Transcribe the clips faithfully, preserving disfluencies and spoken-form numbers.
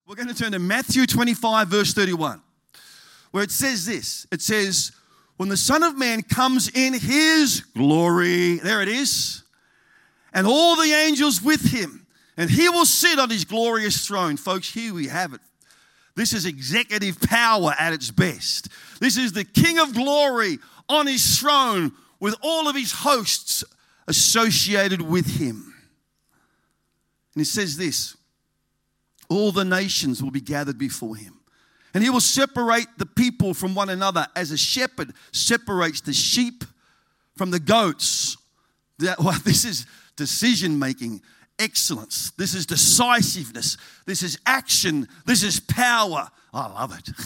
We're going to turn to Matthew twenty-five, verse thirty-one, where it says this. It says, when the Son of Man comes in his glory, there it is, and all the angels with him, and he will sit on his glorious throne. Folks, here we have it. This is executive power at its best. This is the King of glory on his throne with all of his hosts associated with him. And it says this, all the nations will be gathered before him. And he will separate the people from one another as a shepherd separates the sheep from the goats. That, well, this is decision-making excellence. This is decisiveness. This is action. This is power. I love it.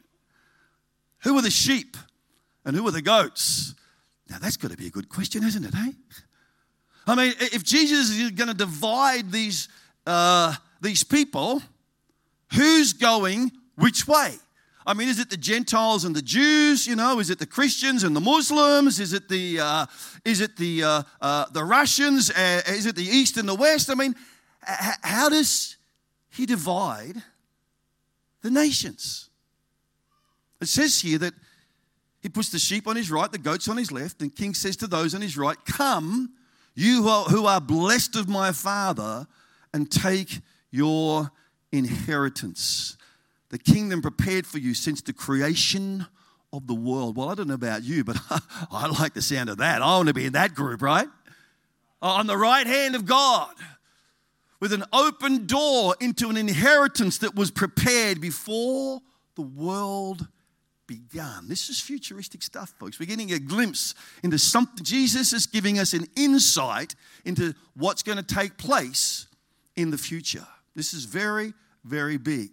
Who are the sheep and who are the goats? Now, that's got to be a good question, isn't it, eh? I mean, if Jesus is going to divide these uh, these people, who's going which way? I mean, is it the Gentiles and the Jews? You know, is it the Christians and the Muslims? Is it the uh, is it the uh, uh, the Russians? Uh, is it the East and the West? I mean, h- how does he divide the nations? It says here that he puts the sheep on his right, the goats on his left, and King says to those on his right, "Come, you who are, who are blessed of my Father, and take your inheritance, the kingdom prepared for you since the creation of the world." Well, I don't know about you, but I like the sound of that. I want to be in that group, right? On the right hand of God, with an open door into an inheritance that was prepared before the world begun. This is futuristic stuff, folks. We're getting a glimpse into something. Jesus is giving us an insight into what's going to take place in the future. This is very, very big.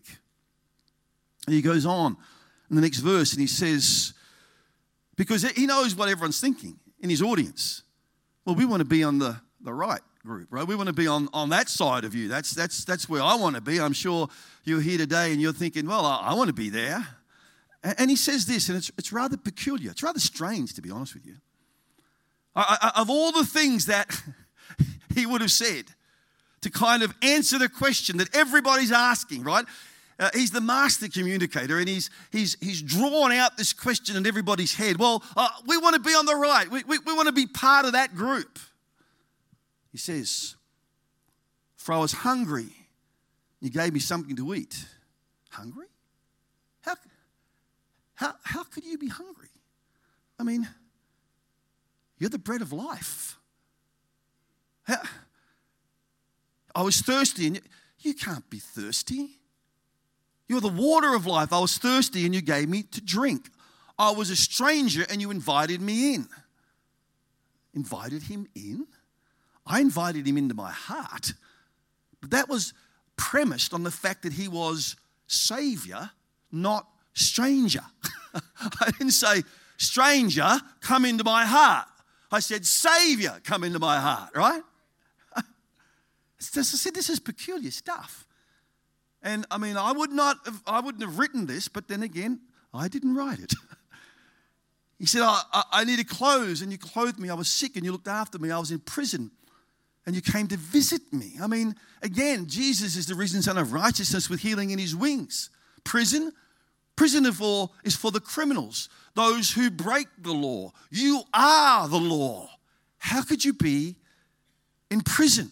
And he goes on in the next verse and he says, because he knows what everyone's thinking in his audience. Well, we want to be on the, the right group, right? We want to be on, on that side of you. That's, that's, that's where I want to be. I'm sure you're here today and you're thinking, well, I, I want to be there. And, and he says this, and it's, it's rather peculiar. It's rather strange, to be honest with you. I, I, of all the things that he would have said to kind of answer the question that everybody's asking, right? Uh, he's the master communicator, and he's he's he's drawn out this question in everybody's head. Well, uh, we want to be on the right. We, we, we want to be part of that group. He says, "For I was hungry, you gave me something to eat." Hungry? How, how, how could you be hungry? I mean, you're the bread of life. How, I was thirsty, and you, you can't be thirsty. You're the water of life. I was thirsty, and you gave me to drink. I was a stranger, and you invited me in. Invited him in? I invited him into my heart. But that was premised on the fact that he was Savior, not stranger. I didn't say, stranger, come into my heart. I said, Savior, come into my heart, right? As I said, this is peculiar stuff. And I mean, I would not have, I wouldn't have written this, but then again, I didn't write it. He said, I, I, I needed clothes, and you clothed me. I was sick, and you looked after me. I was in prison, and you came to visit me. I mean, again, Jesus is the risen Son of righteousness with healing in his wings. Prison, prison for, is for the criminals, those who break the law. You are the law. How could you be in prison?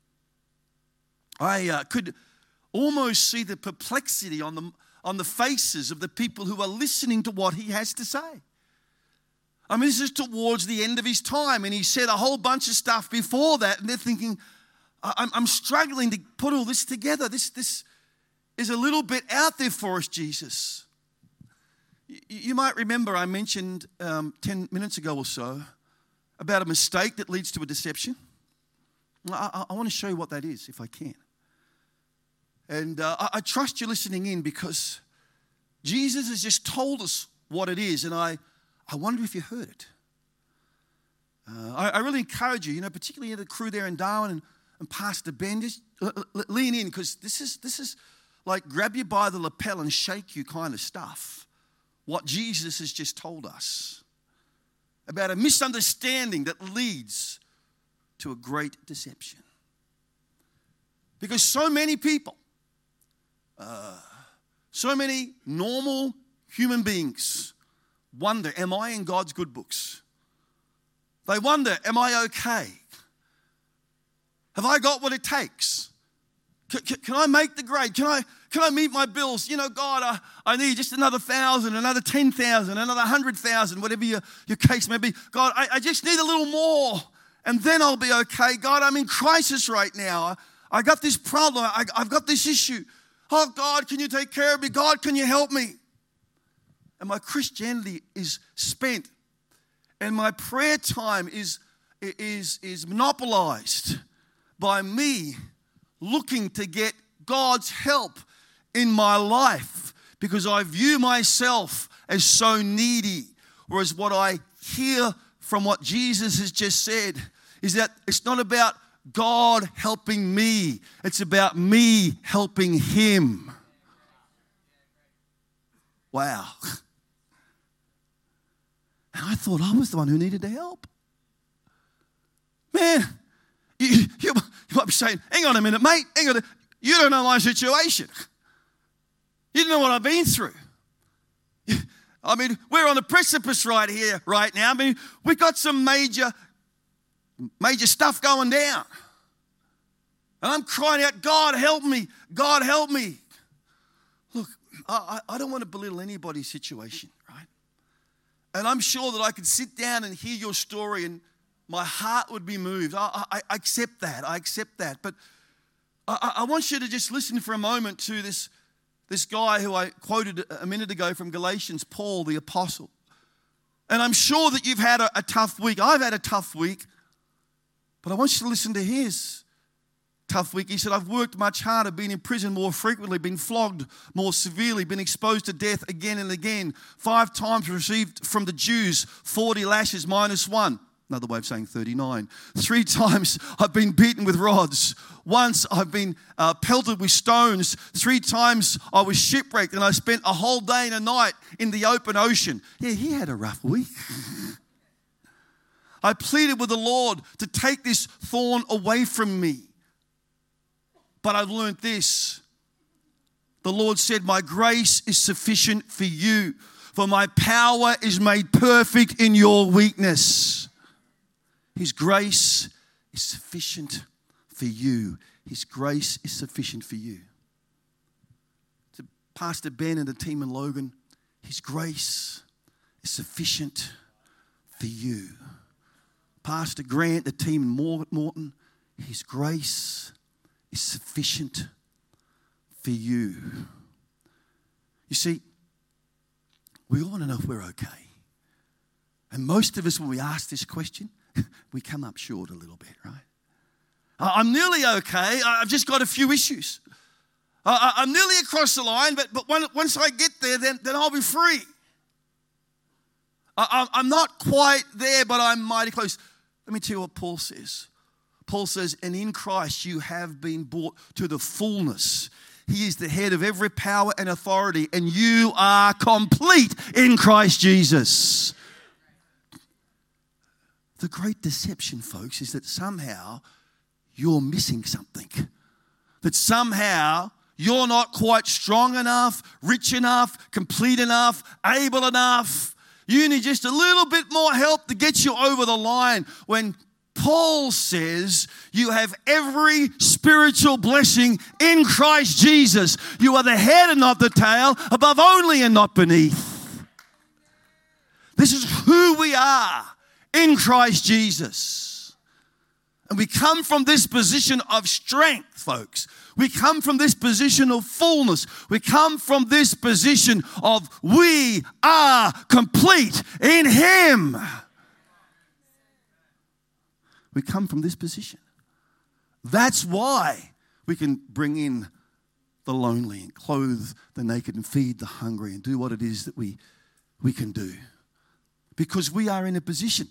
I uh, could almost see the perplexity on the, on the faces of the people who are listening to what he has to say. I mean, this is towards the end of his time, and he said a whole bunch of stuff before that, and they're thinking, I'm, I'm struggling to put all this together. This, this is a little bit out there for us, Jesus. You, you might remember I mentioned um, ten minutes ago or so about a mistake that leads to a deception. I, I, I want to show you what that is, if I can. And uh, I, I trust you're listening in, because Jesus has just told us what it is, and I, I wonder if you heard it. Uh, I, I really encourage you, you know, particularly the crew there in Darwin and, and Pastor Ben, just l- l- lean in, because this is this is like grab you by the lapel and shake you kind of stuff. What Jesus has just told us about a misunderstanding that leads to a great deception. Because so many people Uh, So many normal human beings wonder, am I in God's good books? They wonder, am I okay? Have I got what it takes? Can, can, can I make the grade? Can I can I meet my bills? You know, God, I, I need just another thousand, another ten thousand, another hundred thousand, whatever your, your case may be. God, I, I just need a little more, and then I'll be okay. God, I'm in crisis right now. I, I got this problem. I, I've got this issue. Oh, God, can you take care of me? God, can you help me? And my Christianity is spent, and my prayer time is, is, is monopolized by me looking to get God's help in my life because I view myself as so needy. Whereas what I hear from what Jesus has just said is that it's not about God helping me. It's about me helping Him. Wow. And I thought I was the one who needed the help. Man, you, you, you might be saying, hang on a minute, mate. Hang on a, you don't know my situation. You don't know what I've been through. I mean, we're on the precipice right here, right now. I mean, we've got some major, major stuff going down. And I'm crying out, God, help me. God, help me. Look, I, I don't want to belittle anybody's situation, right? And I'm sure that I could sit down and hear your story and my heart would be moved. I, I, I accept that. I accept that. But I, I want you to just listen for a moment to this, this guy who I quoted a minute ago from Galatians, Paul the apostle. And I'm sure that you've had a, a tough week. I've had a tough week. But I want you to listen to his tough week. He said, I've worked much harder, been in prison more frequently, been flogged more severely, been exposed to death again and again. Five times received from the Jews forty lashes minus one. Another way of saying thirty-nine. Three times I've been beaten with rods. Once I've been uh, pelted with stones. Three times I was shipwrecked and I spent a whole day and a night in the open ocean. Yeah, he had a rough week. I pleaded with the Lord to take this thorn away from me. But I've learned this. The Lord said, my grace is sufficient for you, for my power is made perfect in your weakness. His grace is sufficient for you. His grace is sufficient for you. To Pastor Ben and the team in Logan, His grace is sufficient for you. Pastor Grant, the team in Morton, His grace is sufficient for you. You see, we all want to know if we're okay. And most of us, when we ask this question, we come up short a little bit, right? I'm nearly okay. I've just got a few issues. I'm nearly across the line, but, but once I get there, then, then I'll be free. I'm not quite there, but I'm mighty close. Let me tell you what Paul says. Paul says, and in Christ you have been brought to the fullness. He is the head of every power and authority, and you are complete in Christ Jesus. The great deception, folks, is that somehow you're missing something. That somehow you're not quite strong enough, rich enough, complete enough, able enough. You need just a little bit more help to get you over the line. When Paul says you have every spiritual blessing in Christ Jesus. You are the head and not the tail, above only and not beneath. This is who we are in Christ Jesus. And we come from this position of strength, folks. We come from this position of fullness. We come from this position of we are complete in Him. We come from this position. That's why we can bring in the lonely and clothe the naked and feed the hungry and do what it is that we, we can do. Because we are in a position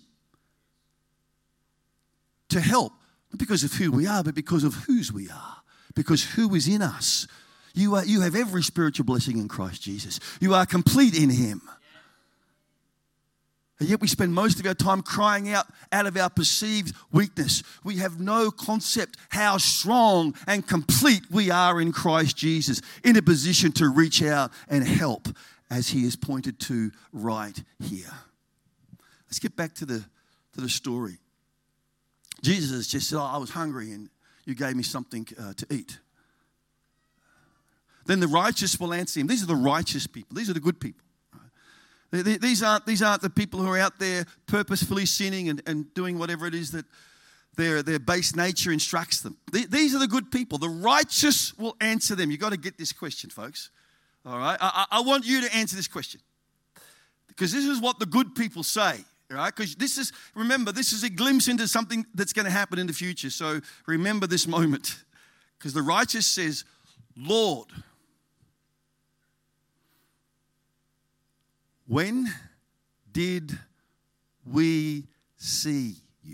to help, not because of who we are, but because of whose we are. Because who is in us. You are, you have every spiritual blessing in Christ Jesus. You are complete in Him. And yet we spend most of our time crying out out of our perceived weakness. We have no concept how strong and complete we are in Christ Jesus, in a position to reach out and help as he is pointed to right here. Let's get back to the, to the story. Jesus just said, oh, I was hungry and you gave me something uh, to eat. Then the righteous will answer him. These are the righteous people. These are the good people. These aren't, these aren't the people who are out there purposefully sinning and, and doing whatever it is that their, their base nature instructs them. These are the good people. The righteous will answer them. You've got to get this question, folks. All right? I, I want you to answer this question. Because this is what the good people say. All right? Because this is, remember, this is a glimpse into something that's going to happen in the future. So remember this moment. Because the righteous says, Lord, when did we see you?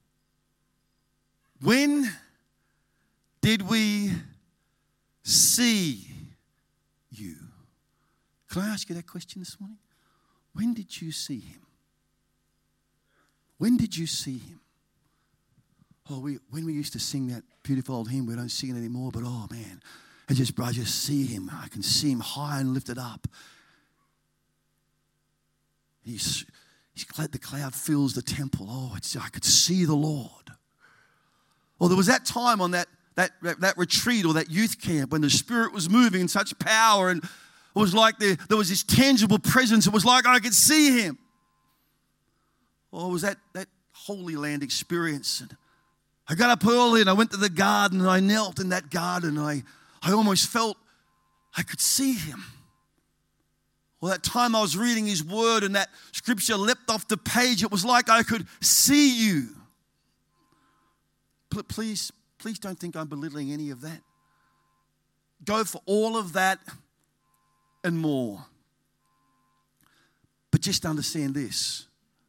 When did we see you? Can I ask you that question this morning? When did you see him? When did you see him? Oh, we, when we used to sing that beautiful old hymn, we don't sing it anymore, but oh man, I just, I just see him. I can see him high and lifted up. He's, he's glad the cloud fills the temple. Oh, it's, I could see the Lord. Or there was that time on that, that, that retreat or that youth camp when the Spirit was moving in such power, and it was like there, there was this tangible presence. It was like I could see him. Or it was that, that Holy Land experience. And I got up early and I went to the garden and I knelt in that garden and I, I almost felt I could see him. Well, that time I was reading his word and that scripture leapt off the page, it was like I could see you. Please, please don't think I'm belittling any of that. Go for all of that and more. But just understand this.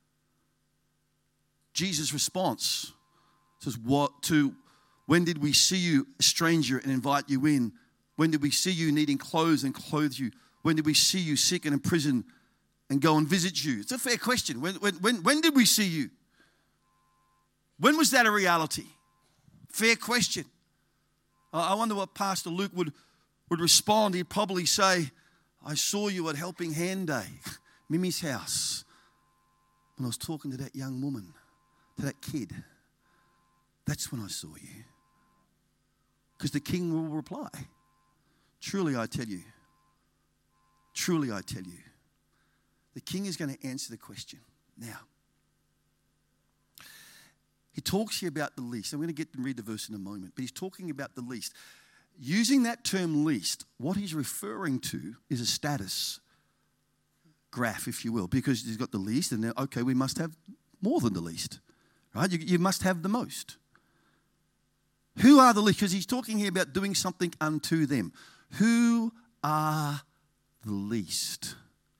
Jesus' response says, "What to, when did we see you a stranger and invite you in? When did we see you needing clothes and clothe you? When did we see you sick and in prison and go and visit you?" It's a fair question. When, when, when, when did we see you? When was that a reality? Fair question. I wonder what Pastor Luke would, would respond. He'd probably say, I saw you at Helping Hand Day, Mimi's house, when I was talking to that young woman, to that kid. That's when I saw you. Because the king will reply, truly I tell you, truly I tell you, the king is going to answer the question. Now, he talks here about the least. I'm going to get and read the verse in a moment, but he's talking about the least. Using that term least, what he's referring to is a status graph, if you will, because he's got the least, and then, okay, we must have more than the least, right? You, you must have the most. Who are the least? Because he's talking here about doing something unto them. Who are the least?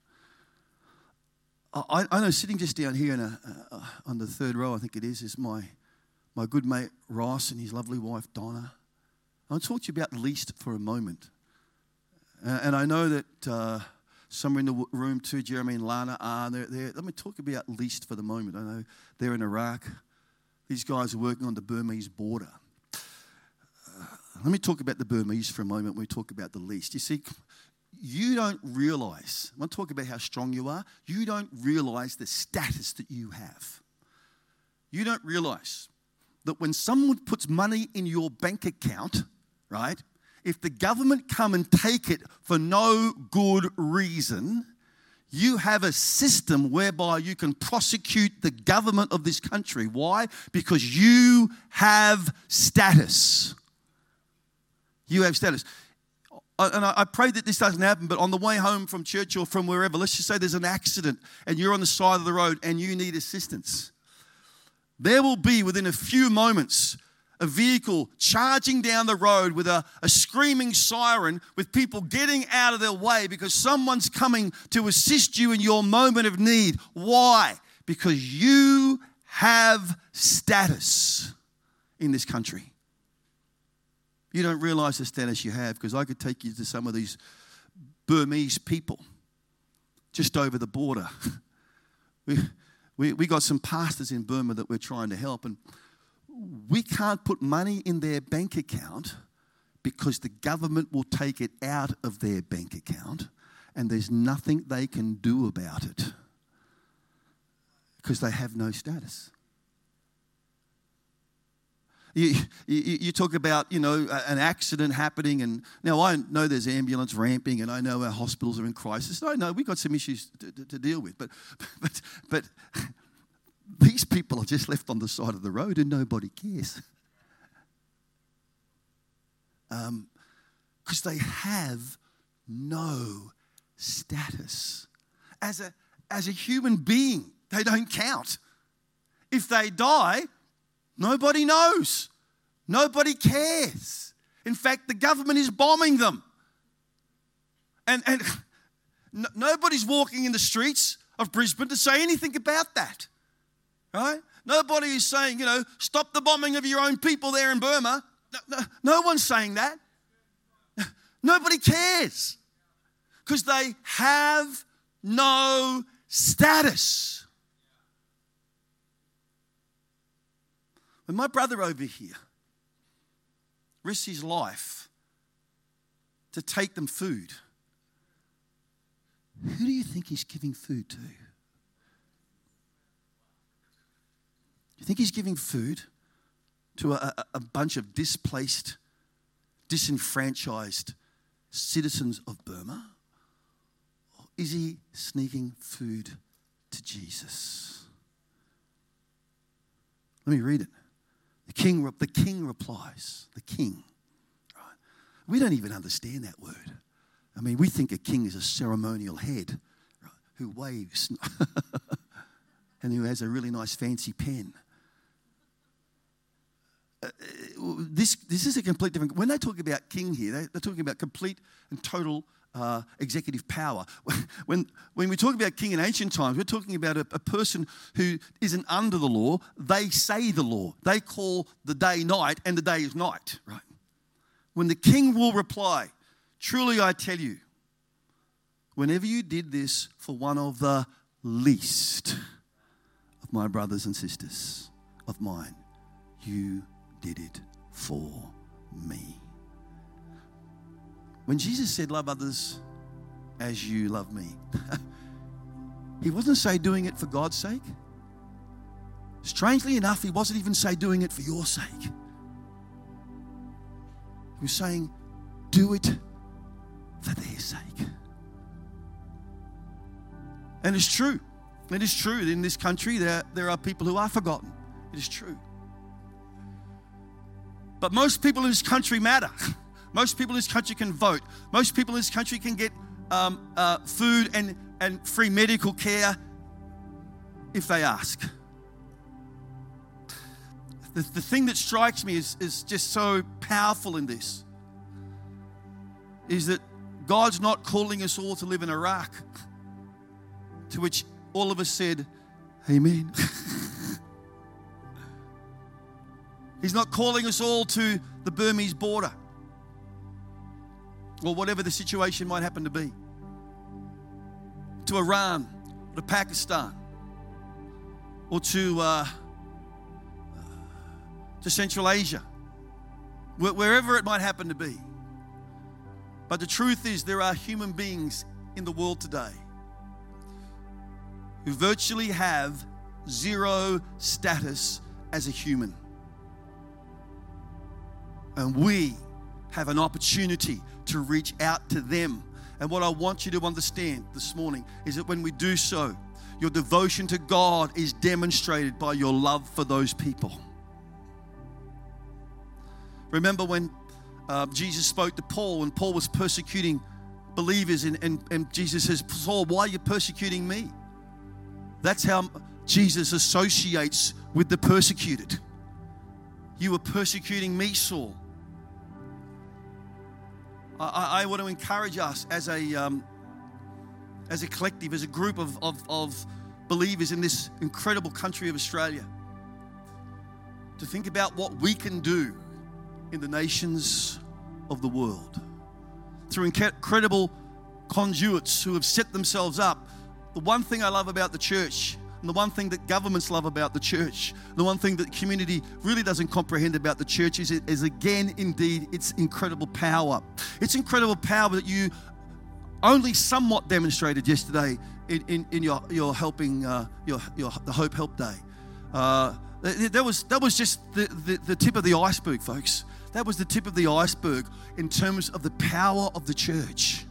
I, I know sitting just down here in a, uh, on the third row, I think it is, is my, my good mate Ross and his lovely wife Donna. I'll talk to you about least for a moment. Uh, and I know that uh, some are in the room too, Jeremy and Lana are. They're, they're, let me talk about least for the moment. I know they're in Iraq. These guys are working on the Burmese border. Uh, let me talk about the Burmese for a moment when we talk about the least. You see, you don't realize, I want to talk about how strong you are, you don't realize the status that you have. You don't realize that when someone puts money in your bank account, right, if the government come and take it for no good reason, you have a system whereby you can prosecute the government of this country. Why? Because you have status. You have status. And I pray that this doesn't happen, but on the way home from church or from wherever, let's just say there's an accident and you're on the side of the road and you need assistance. There will be, within a few moments, a vehicle charging down the road with a, a screaming siren, with people getting out of their way because someone's coming to assist you in your moment of need. Why? Because you have status in this country. You don't realize the status you have, because I could take you to some of these Burmese people just over the border. We, we, we got some pastors in Burma that we're trying to help, and we can't put money in their bank account because the government will take it out of their bank account, and there's nothing they can do about it because they have no status. You, you, you talk about, you know, an accident happening, and now I know there's ambulance ramping, and I know our hospitals are in crisis. I know we've got some issues to, to, to deal with, but, but, but these people are just left on the side of the road and nobody cares. Um, because they have no status. As a, as a human being, they don't count. If they die, nobody knows. Nobody cares. In fact, the government is bombing them. And, and n- nobody's walking in the streets of Brisbane to say anything about that. Right? Nobody is saying, you know, stop the bombing of your own people there in Burma. No, no, no one's saying that. Nobody cares. Because they have no status. When my brother over here risks his life to take them food, who do you think he's giving food to? You think he's giving food to a, a, a bunch of displaced, disenfranchised citizens of Burma? Or is he sneaking food to Jesus? Let me read it. The king, the king replies, the king. Right? We don't even understand that word. I mean, we think a king is a ceremonial head, right, who waves and who has a really nice fancy pen. Uh, this this is a complete different. When they talk about king here, they, they're talking about complete and total uh, executive power. When when we talk about king in ancient times, we're talking about a, a person who isn't under the law. They say the law. They call the day night, and the day is night. Right? When the king will reply, "Truly I tell you, whenever you did this for one of the least of my brothers and sisters of mine, you did it for me." When Jesus said, "Love others as you love me," he wasn't say doing it for God's sake. Strangely enough, he wasn't even say doing it for your sake. He was saying, do it for their sake. And it's true. It is true that in this country there, there are people who are forgotten. It is true. But most people in this country matter. Most people in this country can vote. Most people in this country can get um, uh, food and, and free medical care if they ask. The, the thing that strikes me is, is just so powerful in this is that God's not calling us all to live in Iraq, to which all of us said, amen. He's not calling us all to the Burmese border or whatever the situation might happen to be, to Iran, or to Pakistan, or to uh, to Central Asia, wherever it might happen to be. But the truth is, there are human beings in the world today who virtually have zero status as a human. And we have an opportunity to reach out to them. And what I want you to understand this morning is that when we do so, your devotion to God is demonstrated by your love for those people. Remember when uh, Jesus spoke to Paul, when Paul was persecuting believers, and, and, and Jesus says, Saul, why are you persecuting me? That's how Jesus associates with the persecuted. You were persecuting me, Saul. I, I want to encourage us as a um, as a collective, as a group of, of, of believers in this incredible country of Australia, to think about what we can do in the nations of the world through incredible conduits who have set themselves up. The one thing I love about the church, And the one thing that governments love about the church, the one thing that the community really doesn't comprehend about the church is, is again, indeed, its incredible power. It's incredible power that you only somewhat demonstrated yesterday in, in, in your, your helping, uh, your, your the Hope Help Day. Uh, that was that was just the, the, the tip of the iceberg, folks. That was the tip of the iceberg in terms of the power of the church.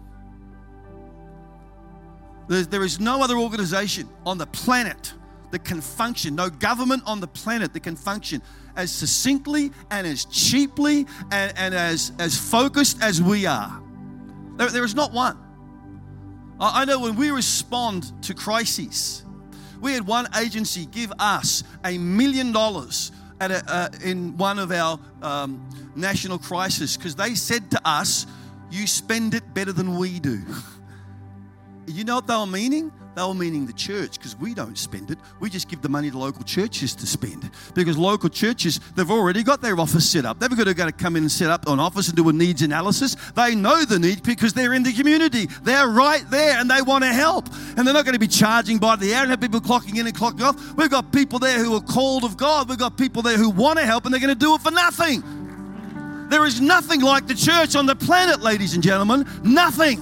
There, there is no other organization on the planet that can function, no government on the planet that can function as succinctly and as cheaply and, and as, as focused as we are. There, there is not one. I, I know when we respond to crises, we had one agency give us a million dollars at a, uh, in one of our um, national crises because they said to us, you spend it better than we do. You know what they were meaning? They were meaning the church, because we don't spend it. We just give the money to local churches to spend. Because local churches, they've already got their office set up. They've got to, got to come in and set up an office and do a needs analysis. They know the need because they're in the community. They're right there and they want to help. And they're not going to be charging by the hour and have people clocking in and clocking off. We've got people there who are called of God. We've got people there who want to help and they're going to do it for nothing. There is nothing like the church on the planet, ladies and gentlemen. Nothing.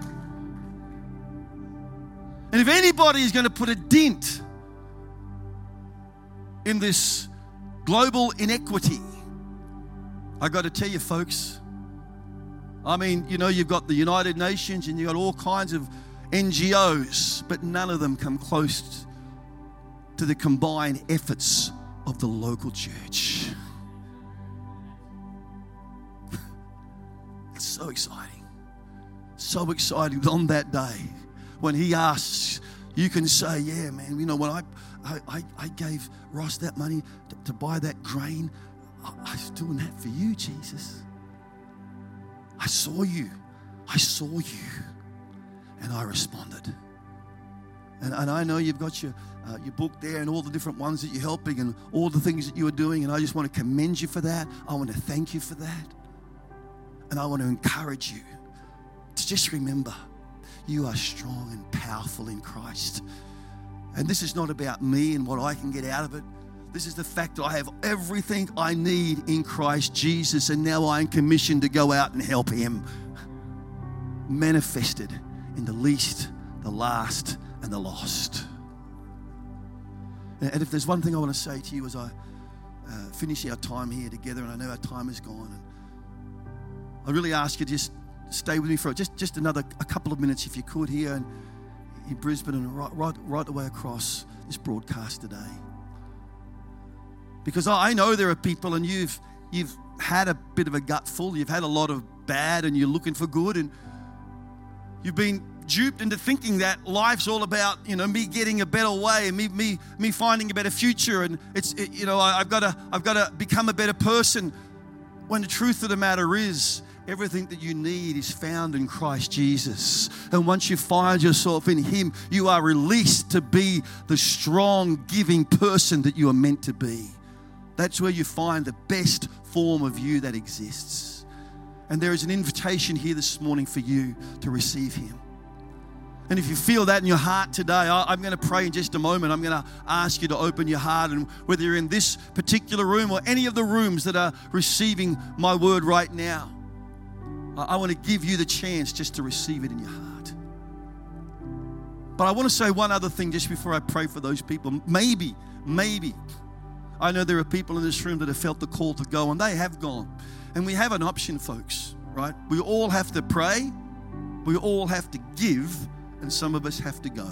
And if anybody is going to put a dent in this global inequity, I got to tell you, folks, I mean, you know, you've got the United Nations and you've got all kinds of N G Os, but none of them come close to the combined efforts of the local church. It's so exciting. So exciting on that day. When he asks, you can say, yeah, man, you know, when I I, I gave Ross that money to, to buy that grain, I, I was doing that for you, Jesus. I saw you. I saw you. And I responded. And, and I know you've got your, uh, your book there and all the different ones that you're helping and all the things that you are doing. And I just want to commend you for that. I want to thank you for that. And I want to encourage you to just remember, you are strong and powerful in Christ. And this is not about me and what I can get out of it. This is the fact that I have everything I need in Christ Jesus, and now I am commissioned to go out and help him. Manifested in the least, the last, and the lost. And if there's one thing I want to say to you as I uh, finish our time here together, and I know our time is gone, and I really ask you to just stay with me for just, just another a couple of minutes, if you could, here in, in Brisbane and right, right, right the way across this broadcast today. Because I know there are people, and you've you've had a bit of a gutful, you've had a lot of bad, and you're looking for good, and you've been duped into thinking that life's all about, you know, me getting a better way and me me me finding a better future, and it's it, you know I, I've got to I've got to become a better person. When the truth of the matter is, everything that you need is found in Christ Jesus. And once you find yourself in him, you are released to be the strong, giving person that you are meant to be. That's where you find the best form of you that exists. And there is an invitation here this morning for you to receive him. And if you feel that in your heart today, I'm going to pray in just a moment. I'm going to ask you to open your heart, and whether you're in this particular room or any of the rooms that are receiving my word right now, I want to give you the chance just to receive it in your heart. But I want to say one other thing just before I pray for those people. Maybe, maybe, I know there are people in this room that have felt the call to go, and they have gone. And we have an option, folks, right? We all have to pray, we all have to give, and some of us have to go.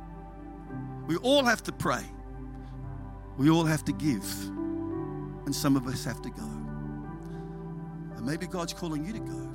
We all have to pray, we all have to give, and some of us have to go. And maybe God's calling you to go.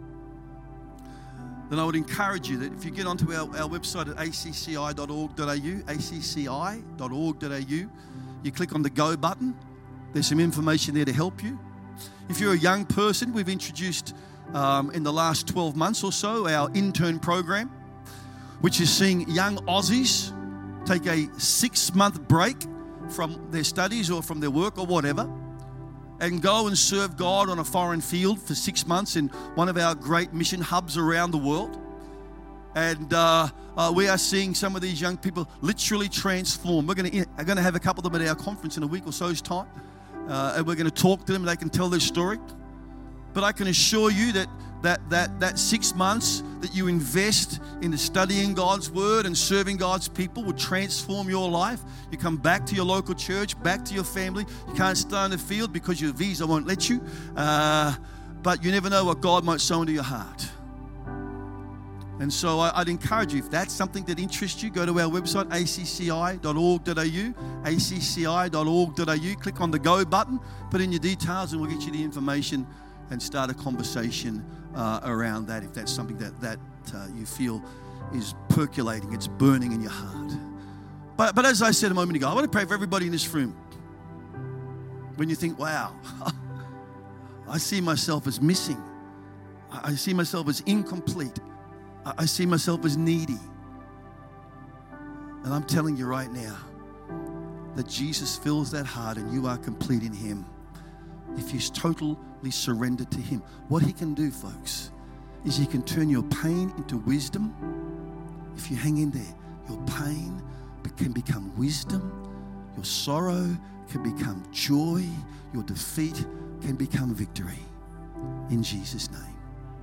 Then I would encourage you that if you get onto our, our website at a c c i dot org dot a u, a c c i dot org dot a u, you click on the Go button. There's some information there to help you. If you're a young person, we've introduced um, in the last twelve months or so our intern program, which is seeing young Aussies take a six-month break from their studies or from their work or whatever, and go and serve God on a foreign field for six months in one of our great mission hubs around the world. And uh, uh, we are seeing some of these young people literally transform. We're going to are going to have a couple of them at our conference in a week or so's time. Uh, and we're going to talk to them. They can tell their story. But I can assure you that that that that six months that you invest into studying God's Word and serving God's people will transform your life. You come back to your local church, back to your family. You can't stay in the field because your visa won't let you. Uh, but you never know what God might sow into your heart. And so I'd encourage you, if that's something that interests you, go to our website, a c c i dot org dot a u, a c c i dot org dot a u. Click on the Go button, put in your details, and we'll get you the information and start a conversation uh, around that if that's something that, that uh, you feel is percolating, it's burning in your heart. But, but as I said a moment ago, I want to pray for everybody in this room. When you think, wow, I see myself as missing. I see myself as incomplete. I see myself as needy. And I'm telling you right now that Jesus fills that heart and you are complete in Him. If you totally surrender to Him, what He can do, folks, is He can turn your pain into wisdom. If you hang in there, your pain can become wisdom. Your sorrow can become joy. Your defeat can become victory. In Jesus' name.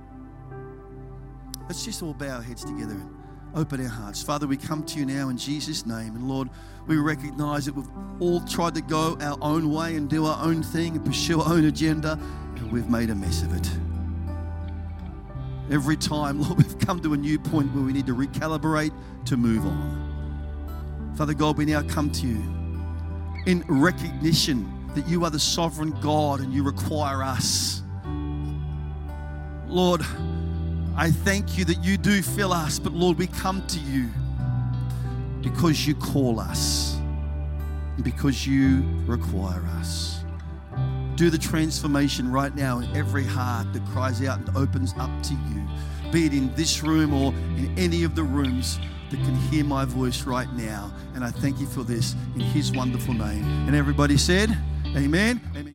Let's just all bow our heads together and open our hearts. Father, we come to you now in Jesus' name. And Lord, we recognize that we've all tried to go our own way and do our own thing and pursue our own agenda, and we've made a mess of it. Every time, Lord, we've come to a new point where we need to recalibrate to move on. Father God, we now come to you in recognition that you are the sovereign God and you require us. Lord, I thank you that you do fill us, but Lord, we come to you because you call us, because you require us. Do the transformation right now in every heart that cries out and opens up to you, be it in this room or in any of the rooms that can hear my voice right now. And I thank you for this in His wonderful name. And everybody said, amen. Amen.